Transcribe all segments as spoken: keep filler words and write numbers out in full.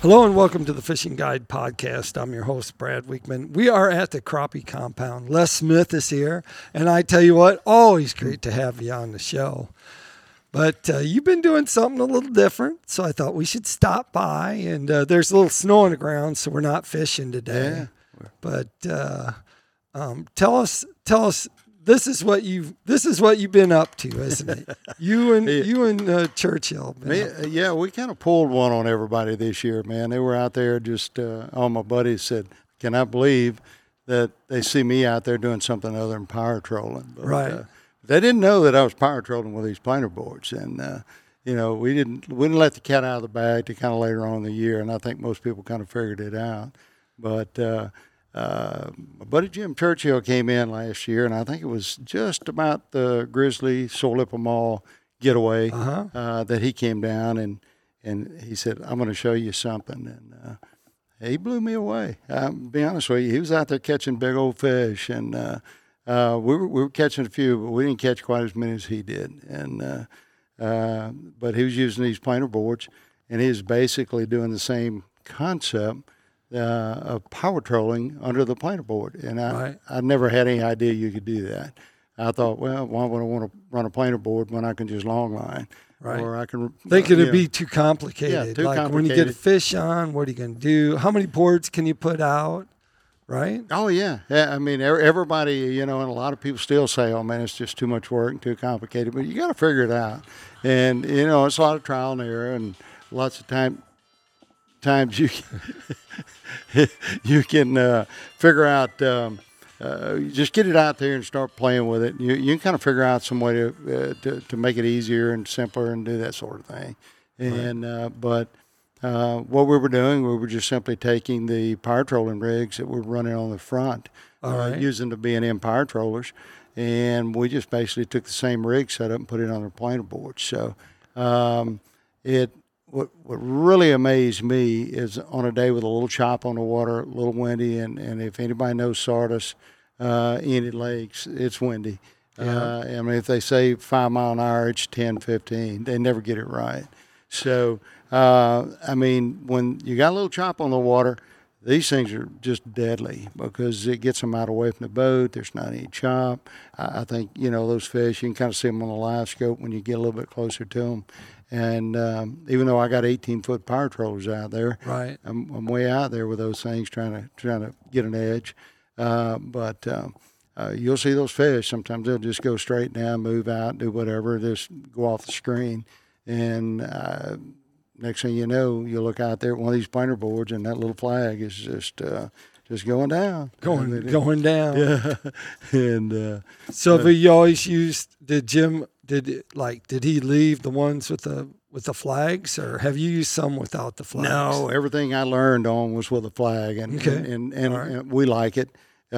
Hello and welcome to the Fishing Guide Podcast. I'm your host, Brad Weekman. We are at the Crappie Compound. Les Smith is here, and I tell you what, always great to have you on the show. But uh, you've been doing something a little different, so I thought we should stop by. And uh, there's a little snow on the ground, so we're not fishing today. Yeah. But uh, um, tell us, tell us. This is what you've. This is what you've been up to, isn't it? You and yeah. you and uh, Churchill. Me, yeah, we kind of pulled one on everybody this year, man. They were out there just. Uh, all my buddies said, "Cannot believe that they see me out there doing something other than power trolling." But, right. Uh, they didn't know that I was power trolling with these planer boards, and uh, you know, we didn't. We didn't let the cat out of the bag to kind of later on in the year, and I think most people kind of figured it out, but. Uh, Uh, my buddy Jim Churchill came in last year, and I think it was just about the Grizzly Sore Lip Mall getaway uh-huh. uh, that he came down, and, and he said, "I'm going to show you something." And uh, he blew me away. I'll be honest with you, he was out there catching big old fish, and uh, uh, we were we were catching a few, but we didn't catch quite as many as he did. And uh, uh, but he was using these planer boards, and he was basically doing the same concept. Uh, of power trolling under the planer board, and I right. I never had any idea you could do that. I thought, well, why would I want to run a planer board when I can just long line, right? Or I can thinking uh, it'd know, be too complicated. Yeah, too like complicated. When you get a fish on, what are you going to do? How many boards can you put out? Right? Oh yeah, yeah. I mean, everybody, you know, and a lot of people still say, "Oh man, it's just too much work and too complicated." But you got to figure it out, and you know, it's a lot of trial and error, and lots of time. Times you can, you can uh, figure out, um, uh, just get it out there and start playing with it. You you can kind of figure out some way to uh, to, to make it easier and simpler and do that sort of thing. And right. uh, but uh, what we were doing, we were just simply taking the power trolling rigs that we're running on the front, All uh, right. using the B and M power trollers, and we just basically took the same rig setup and put it on the planer board. So um, it. What what really amazed me is on a day with a little chop on the water, a little windy, and, and if anybody knows Sardis, uh, Enid Lakes, it's windy. Yeah. Uh, I mean, if they say five mile an hour, it's ten, fifteen. They never get it right. So, uh, I mean, when you got a little chop on the water, these things are just deadly because it gets them out away from the boat. There's not any chop. I, I think, you know, those fish, you can kind of see them on the live scope when you get a little bit closer to them. And um, even though I got eighteen-foot power trollers out there, right, I'm, I'm way out there with those things trying to trying to get an edge. Uh, but um, uh, you'll see those fish. Sometimes they'll just go straight down, move out, do whatever, just go off the screen. And uh, next thing you know, you look out there at one of these planer boards, and that little flag is just uh, just going down, going and, going down. Yeah, and uh, so, uh, but you always used did Jim. Did it, like did he leave the ones with the with the flags, or have you used some without the flags? No, everything I learned on was with a flag, and okay. and and, and, right. and we like it.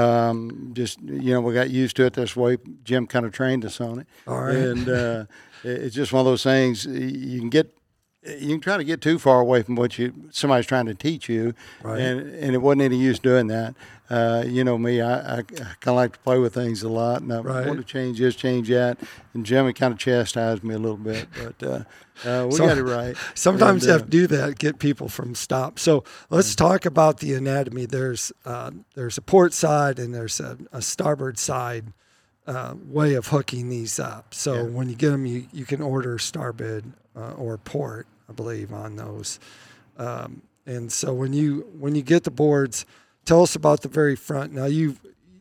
Um, just you know, we got used to it this way. Jim kind of trained us on it, all right. And uh, it's just one of those things. You can get, you can try to get too far away from what you somebody's trying to teach you, right. and and it wasn't any use doing that. Uh, you know me, I, I kind of like to play with things a lot, and I right. want to change this, change that. And Jimmy kind of chastised me a little bit, but uh, uh, we so, got it right. Sometimes and, you uh, have to do that, get people from stop. So let's yeah. talk about the anatomy. There's uh, there's a port side and there's a, a starboard side uh, way of hooking these up. So yeah. when you get them, you, you can order starboard uh, or port, I believe, on those. Um, and so when you when you get the boards, tell us about the very front. Now, you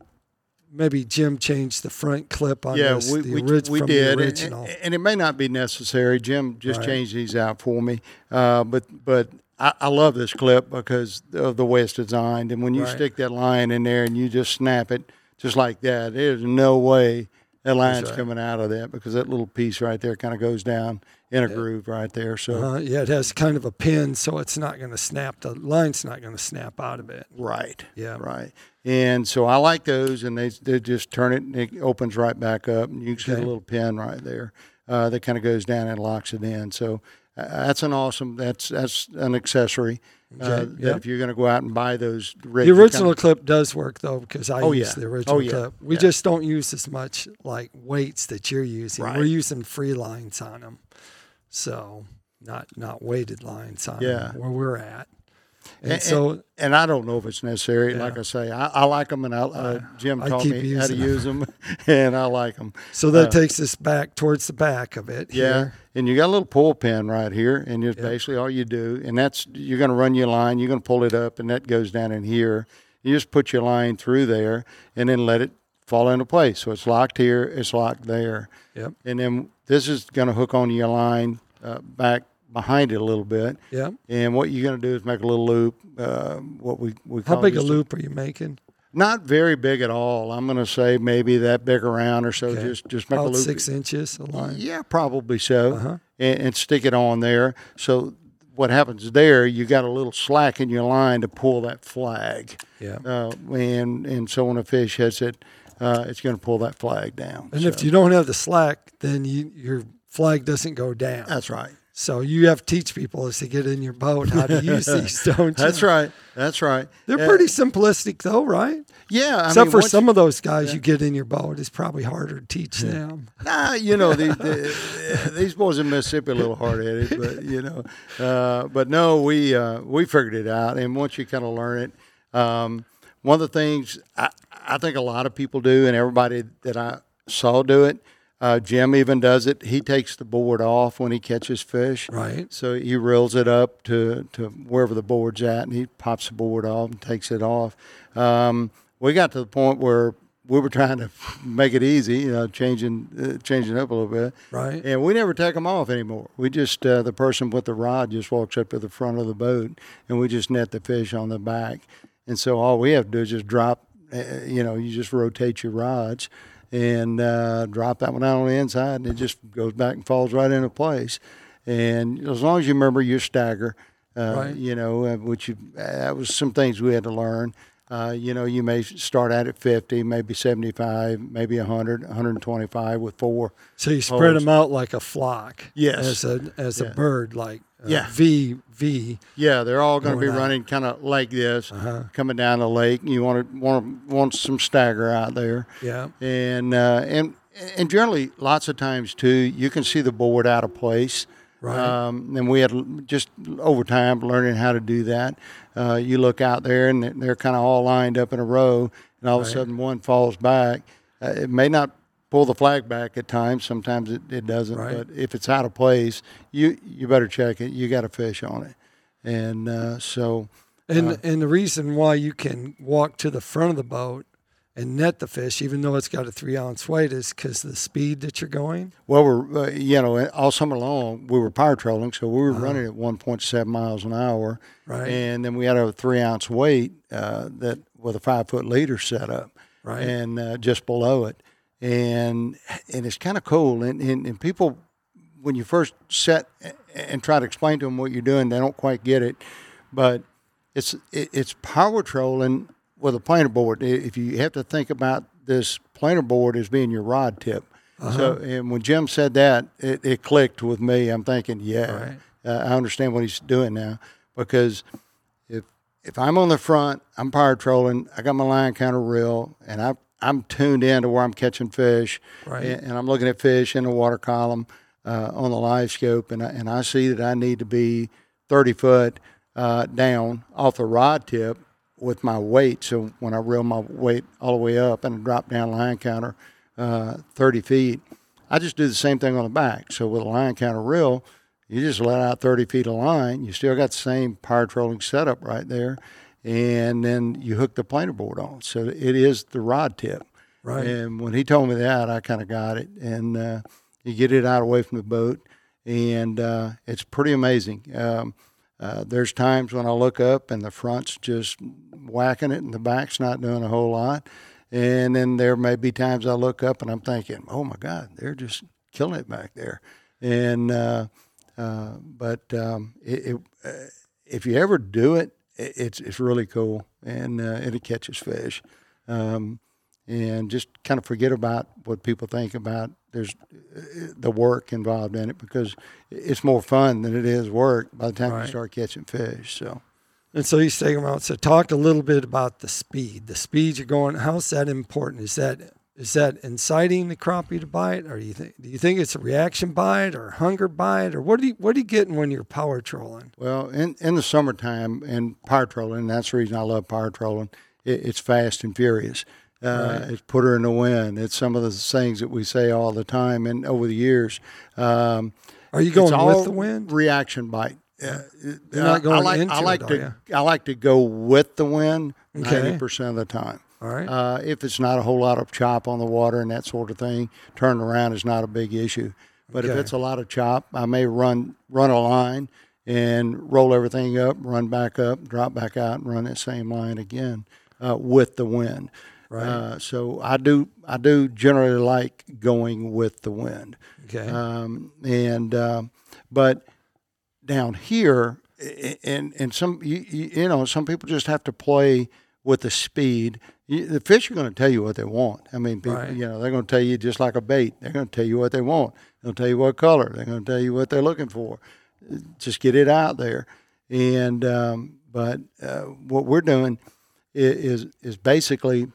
maybe Jim changed the front clip on yeah, this, we, the we, orig- we from did, the original. And, and it may not be necessary. Jim just right. changed these out for me. Uh, but but I, I love this clip because of the way it's designed. And when you right. stick that line in there and you just snap it just like that, there's no way that line's right. coming out of that because that little piece right there kind of goes down in a yeah. groove right there. So uh-huh. yeah, it has kind of a pin, so it's not going to snap. The line's not going to snap out of it. Right. Yeah. Right. And so I like those, and they they just turn it, and it opens right back up, and you can see okay. the little pin right there uh, that kind of goes down and locks it in. So uh, that's an awesome. That's that's an accessory. Okay. Uh, yep. That if you're going to go out and buy those rigs, the original kind of, clip does work though because I oh, use yeah. the original oh, yeah. clip. We yeah. just don't use as much like weights that you're using. Right. We're using free lines on them, so not not weighted lines on Yeah. them where we're at. And, and so, and I don't know if it's necessary. Yeah. Like I say, I, I like them, and I, uh, Jim I taught keep me how to using use them, and I like them. so that Uh, takes us back towards the back of it. Yeah, Here. and you got a little pull pin right here, and it's Yep. basically all you do. And that's you're going to run your line, you're going to pull it up, and that goes down in here. You just put your line through there, and then let it fall into place. So it's locked here, it's locked there. Yep. And then this is going to hook onto your line uh, back behind it a little bit. Yep. And what you're going to do is make a little loop. Uh, what we we How call big a just loop are you making? Not very big at all. I'm going to say maybe that big around or so. Okay. Just just make About a loop. six inches a line. Yeah, probably so. Uh-huh. And, and stick it on there. So what happens there? You got a little slack in your line to pull that flag. Yeah. Uh, and and so when a fish hits it, uh, it's going to pull that flag down. And So if you don't have the slack, then you, your flag doesn't go down. that's right. So you have to teach people as they get in your boat how to use these, don't you? That's right. That's right. They're Uh, pretty simplistic, though, right? Yeah. I Except mean, for once- some of those guys you get in your boat, it's probably harder to teach them. Nah, you know, the, the, these boys in Mississippi are a little hard-headed, but, you know. Uh, but, no, we uh, we figured it out. And once you kind of learn it, um, one of the things I, I think a lot of people do, and everybody that I saw do it, uh, Jim even does it. He takes the board off when he catches fish. Right. So he reels it up to, to wherever the board's at, and he pops the board off and takes it off. Um, we got to the point where we were trying to make it easy, you know, changing uh, changing up a little bit. Right. And we never take them off anymore. We just, uh, the person with the rod just walks up to the front of the boat, and we just net the fish on the back. And so all we have to do is just drop, uh, you know, you just rotate your rods and uh, drop that one out on the inside, and it just goes back and falls right into place. And as long as you remember your stagger, uh, Right. you know, uh, which you, that was some things we had to learn. Uh, you know, you may start out at fifty, maybe seventy-five, maybe one hundred, one twenty-five with four. So you spread holes. them out like a flock. Yes. As a as Yeah. a bird, like uh, Yeah. V V. Yeah, they're all going to be Going out. running kind of like this, Uh-huh. coming down the lake. You want to want want some stagger out there, Yeah. and uh, and and generally, lots of times too, you can see the board out of place. Right. Um, and we had l- just over time learning how to do that. Uh, you look out there, and they're- they're kind of all lined up in a row, and all of a Right. sudden one falls back. Uh, it may not pull the flag back at times. Sometimes it, it doesn't. Right. But if it's out of place, you you better check it. You got a fish on it, and uh, so. And Uh, and the reason why you can walk to the front of the boat and net the fish, even though it's got a three ounce weight, is because of the speed that you're going. Well, we're uh, you know all summer long we were power trolling, so we were running at one point seven miles an hour, Right. and then we had a three ounce weight uh, that with a five foot leader set up, Right. and uh, just below it, and and it's kind of cool, and, and and people when you first set and try to explain to them what you're doing, they don't quite get it, but it's it, it's power trolling with a planer board. If you have to think about this planer board as being your rod tip. Uh-huh. So, and when Jim said that, it, it clicked with me. I'm thinking, yeah, Right. uh, I understand what he's doing now, because if if I'm on the front, I'm power trolling, I got my line counter reel, and I I'm tuned in to where I'm catching fish, Right. and, and I'm looking at fish in the water column uh, on the live scope, and I, and I see that I need to be thirty foot uh, down off the rod tip with my weight. So when I reel my weight all the way up and I drop down line counter uh, thirty feet, I just do the same thing on the back. So with a line counter reel, you just let out thirty feet of line. You still got the same power trolling setup right there. And then you hook the planer board on. So it is the rod tip. Right. And when he told me that, I kind of got it. And uh, you get it out away from the boat, and uh, it's pretty amazing. Um, uh, there's times when I look up and the front's just whacking it and the back's not doing a whole lot. And then there may be times I look up and I'm thinking, oh my God, they're just killing it back there. And, uh, uh, but um, it, it, uh, if you ever do it, it it's it's really cool, and uh, it catches fish. Um, and just kind of forget about what people think about there's the work involved in it, because it's more fun than it is work by the time Right. you start catching fish. So. And so he's taking them out. So talk a little bit about the speed. The speed you're going, how's that important? Is that is that inciting the crappie to bite, or do you think do you think it's a reaction bite or hunger bite, or what do you what are you getting when you're power trolling? Well, in, in the summertime and power trolling, that's the reason I love power trolling. It, it's fast and furious. Uh, Right. It's put her in the wind. It's some of the things that we say all the time and over the years. Um, Are you it's going all with the wind? reaction bite. Uh, You're not going I like, into I like it, to are I like to go with the wind Okay. ninety percent of the time. All right. Uh, if it's not a whole lot of chop on the water and that sort of thing, turning around is not a big issue. But if Okay. it's a lot of chop, I may run run a line and roll everything up, run back up, drop back out, and run that same line again uh, with the wind. Right. Uh, so I do I do generally like going with the wind. Okay. Um, and um, but down here, a- and and some you, you you know some people just have to play with the speed. You, the fish are going to tell you what they want. I mean, people, Right. you know, they're going to tell you just like a bait. They're going to tell you what they want. They'll tell you what color. They're going to tell you what they're looking for. Just get it out there. And um, but uh, what we're doing is is, is basically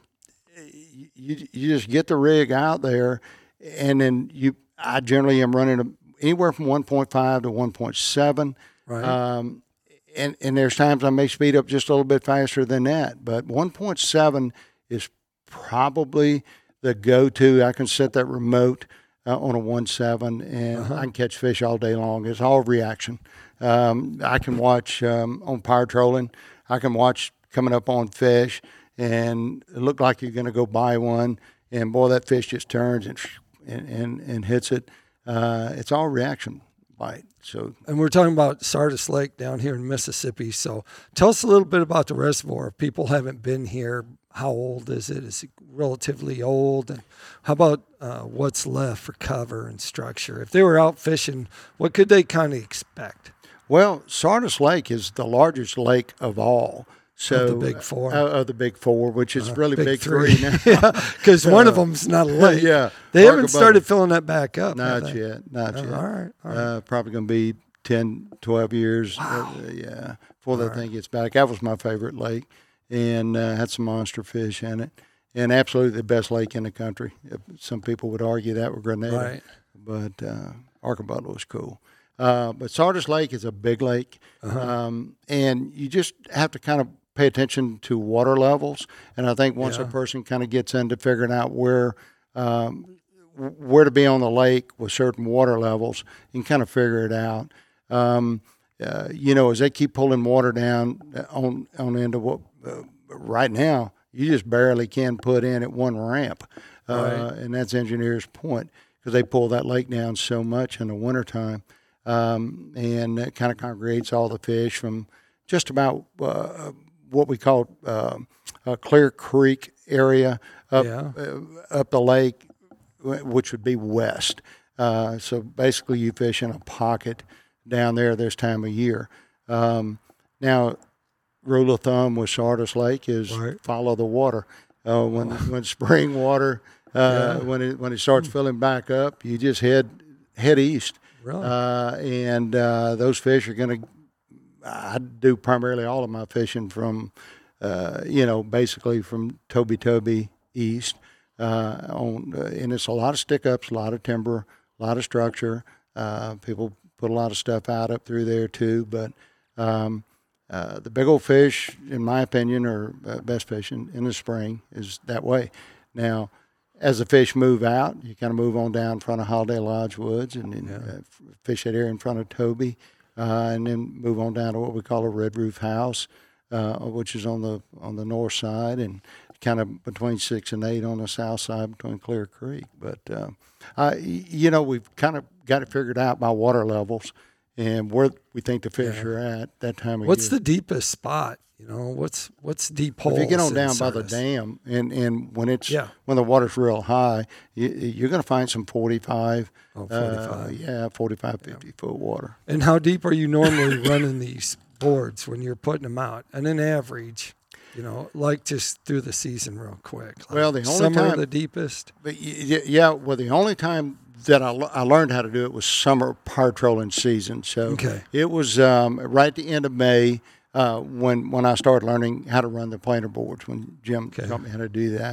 you you just get the rig out there, and then you. I generally am running a, anywhere from one point five to one point seven. Right. Um, and, and there's times I may speed up just a little bit faster than that. But one point seven is probably the go-to. I can set that remote uh, on a one point seven, and Uh-huh. I can catch fish all day long. It's all reaction. Um, I can watch um, on power trolling. I can watch coming up on fish, and it look like you're going to go buy one, and boy, that fish just turns and and, and, and hits it. Uh, it's all reaction bite. So And we're talking about Sardis Lake down here in Mississippi. So tell us a little bit about the reservoir. If people haven't been here, how old is it? Is it relatively old? And how about uh, what's left for cover and structure? If they were out fishing, what could they kind of expect? Well, Sardis Lake is the largest lake of all. So Of the big four. uh, of the big four, which is Uh, really big big, three. three, now. Yeah, because one of them's not a lake. Yeah, They haven't Arcabella. started filling that back up. have Not they? yet, not Oh, yet. all right, all right. Uh, probably going to be ten, twelve years. Wow. Uh, yeah, before that thing gets back. That was my favorite lake, and uh, had some monster fish in it, and absolutely the best lake in the country. Some people would argue that with Grenada, Right. but uh, Arcabella was cool. Uh, but Sardis Lake is a big lake, Uh-huh. um, and you just have to kind of pay attention to water levels. And I think once Yeah. a person kind of gets into figuring out where um, where to be on the lake with certain water levels, you can kind of figure it out. Um, uh, you know, as they keep pulling water down on on into what uh, right now, you just barely can put in at one ramp, uh, Right. and that's Engineers Point because they pull that lake down so much in the wintertime. Um, and it kind of congregates all the fish from just about uh, what we call uh, a Clear Creek area up Yeah. uh, up the lake, wh- which would be west. Uh, so basically, you fish in a pocket down there this time of year. Um, now, rule of thumb with Sardis Lake is Right. follow the water. Uh, when when spring water uh, Yeah. when it when it starts filling back up, you just head head east. Really? Uh, and uh, those fish are going to. I do primarily all of my fishing from, uh, you know, basically from Toby Toby east. Uh, on uh, and it's a lot of stick ups, a lot of timber, a lot of structure. Uh, people put a lot of stuff out up through there too. But um, uh, the big old fish, in my opinion, are uh, best fishing in the spring is that way. Now, as the fish move out, you kind of move on down in front of Holiday Lodge Woods and then Yeah. uh, f- fish that area in front of Toby, uh, and then move on down to what we call a Red Roof House, uh, which is on the on the north side and kind of between six and eight on the south side between Clear Creek. But uh, I, you know, we've kind of got it figured out by water levels and where we think the fish Yeah. are at that time of What's year. the deepest spot? You know, what's what's deep holes? If you get on in down by the Sardis? dam, and, and when it's Yeah. when the water's real high, you, you're going to find some forty-five, Oh, uh, forty-five. yeah, forty-five, fifty foot water. And how deep are you normally running these boards when you're putting them out? And an average, you know, like just through the season real quick. Like Well, the only summer time- the deepest. But y- y- yeah, well, the only time that I, l- I learned how to do it was summer power trolling season. So Okay. it was um, right at the end of May uh, when when I started learning how to run the planer boards. When Jim Okay. taught me how to do that.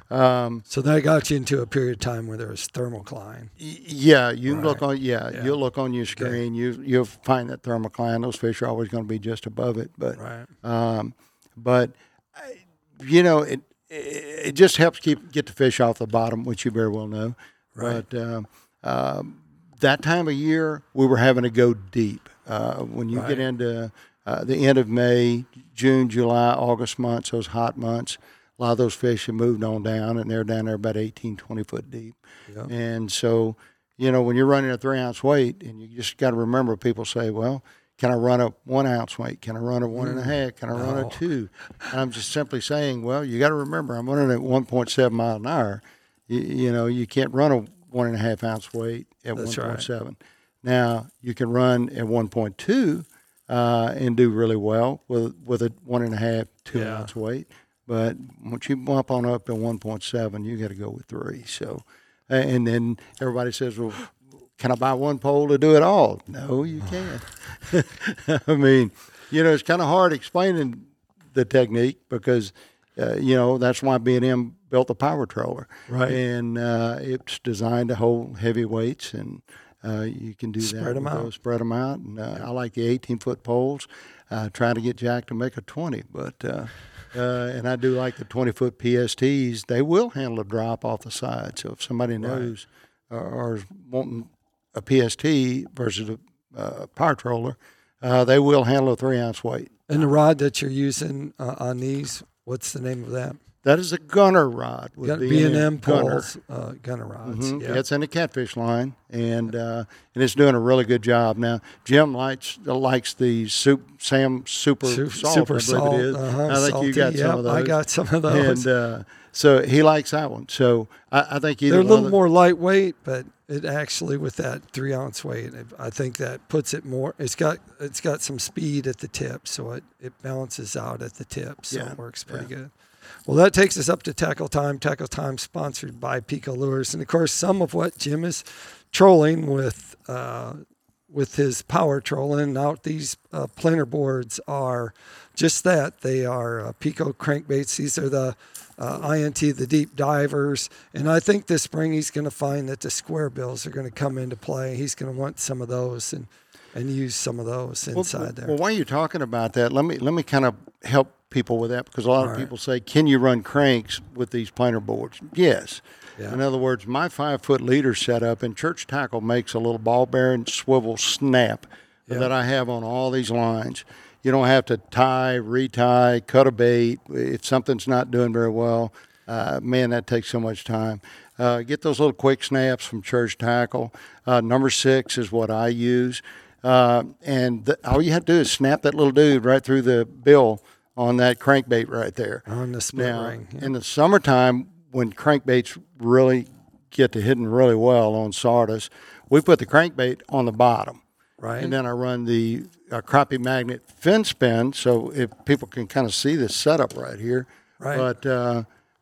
Um, so that got you into a period of time where there was thermocline. y- yeah, you can Right. look on. Yeah, Yeah. you'll look on your screen. You you'll find that thermocline. Those fish are always going to be just above it. But Right. um, but I- you know it, it it just helps keep get the fish off the bottom, which you very well know. Right. But um, um, that time of year, we were having to go deep. Uh, when you Right. get into uh, the end of May, June, July, August months, those hot months, a lot of those fish have moved on down, and they're down there about eighteen, twenty foot deep. Yep. And so, you know, when you're running a three ounce weight, and you just got to remember, people say, well, can I run a one ounce weight? Can I run a one and a half? Can I run No. a two? And I'm just simply saying, well, you got to remember, I'm running at one point seven mile an hour. You, you know, you can't run a one and a half ounce weight at That's one point seven. Now, you can run at one point two uh, and do really well with with a one and a half, two Yeah. ounce weight. But once you bump on up to one point seven, you got to go with three. So, and then everybody says, well, can I buy one pole to do it all? No, you can't. I mean, you know, it's kind of hard explaining the technique because, uh, you know, that's why B and M built the Power Troller. Right. And uh, it's designed to hold heavy weights, and uh, you can do Spread that. 'em with out. those, Spread them out. And uh, I like the eighteen foot poles. Uh, trying to get Jack to make a twenty, but uh, uh, and I do like the twenty foot P S Ts. They will handle a drop off the side. So if somebody knows or, or is wanting a P S T versus a uh, power troller, uh, they will handle a three ounce weight. And the rod that you're using uh, on these, what's the name of that? That is a gunner rod with Gun- B B and M gunner. poles, uh, gunner rods. Mhm. Yeah. It's in the catfish line, and uh, and it's doing a really good job. Now, Jim likes likes the soup, Sam Super Su- Salt, super I believe salt. it is. Uh-huh, I think salty. you got some Yep, of those. I got some of those. And uh, so he likes that one. So I, I think either They're a one little of the- more lightweight, but it actually with that three ounce weight, it- I think that puts it more. It's got it's got some speed at the tip, so it, it balances out at the tip, so Yeah, it works pretty yeah. good. Well, that takes us up to Tackle Time. Tackle Time sponsored by Pico Lures, and of course, some of what Jim is trolling with uh, with his power trolling out these uh, planer boards are just that. They are uh, Pico crankbaits. These are the uh, I N T, the deep divers, and I think this spring he's going to find that the square bills are going to come into play. He's going to want some of those and and use some of those inside well, there. Well, while you're talking about that, let me let me kind of help people with that, because a lot All of right. people say, "Can you run cranks with these planer boards?" Yes. Yeah. In other words, my five foot leader setup, and Church Tackle makes a little ball bearing swivel snap Yeah. that I have on all these lines. You don't have to tie, retie, cut a bait if something's not doing very well. Uh, man, that takes so much time. Uh, get those little quick snaps from Church Tackle. Uh, number six is what I use. Uh, and th- all you have to do is snap that little dude right through the bill on that crankbait right there. On the split Now, ring. Yeah. in the summertime, when crankbaits really get to hitting really well on Sardis, we put the crankbait on the bottom. Right. And then I run the uh, crappie magnet fin spin, so if people can kind of see this setup right here. Right. But uh,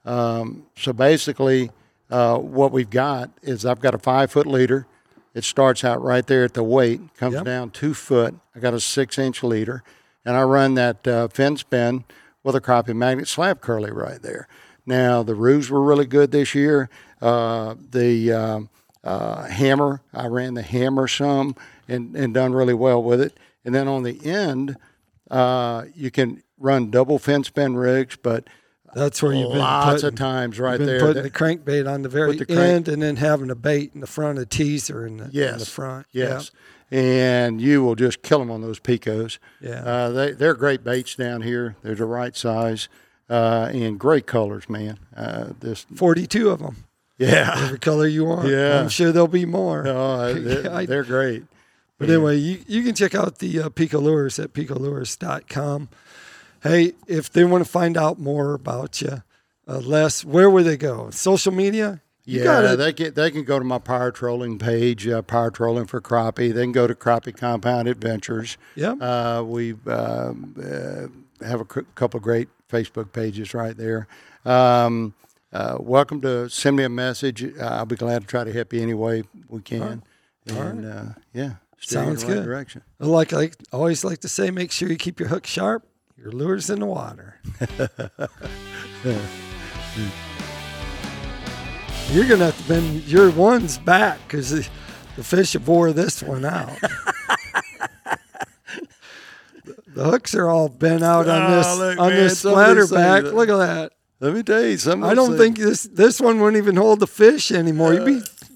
um, so basically, uh, what we've got is I've got a five foot leader. It starts out right there at the weight, comes Yep. down two foot. I got a six inch leader, and I run that uh, fin spin with a crappie magnet slab curly right there. Now the roos were really good this year. Uh, the um, uh, hammer, I ran the hammer some and, and done really well with it. And then on the end, uh, you can run double fin spin rigs, but That's where you've been lots putting, of times right you've been there. putting that- the crankbait on the very Put the crank- end, and then having a bait in the front, a teaser in the, Yes. in the front. Yes. And you will just kill them on those picos. Yeah. Uh, they, they're great baits down here. They're the right size uh, and great colors, man. Uh, this, Yeah. forty-two of them. yeah. Every color you want. Yeah. I'm sure there'll be more. Oh, they're, I- they're great. But anyway, you, you can check out the uh, Pico Lures at pico lures dot com. Hey, if they want to find out more about you, uh, Les, where would they go? Social media? You Yeah, got it. they can they can go to my power trolling page, uh, power trolling for crappie. They can go to Crappie Compound Adventures. Yep. Uh, we um, uh, have a c- couple of great Facebook pages right there. Um, uh, welcome to send me a message. Uh, I'll be glad to try to help you any way we can. All right. And uh, yeah, steer you in Sounds the right good. direction. I like I always like to say, make sure you keep your hook sharp, your lures in the water. You're going to have to bend your ones back because the, the fish have wore this one out. The hooks are all bent out on this oh, look, on man, this splatterback. that. Look at that. Let me tell you something. I don't think this this one wouldn't even hold the fish anymore. You'd be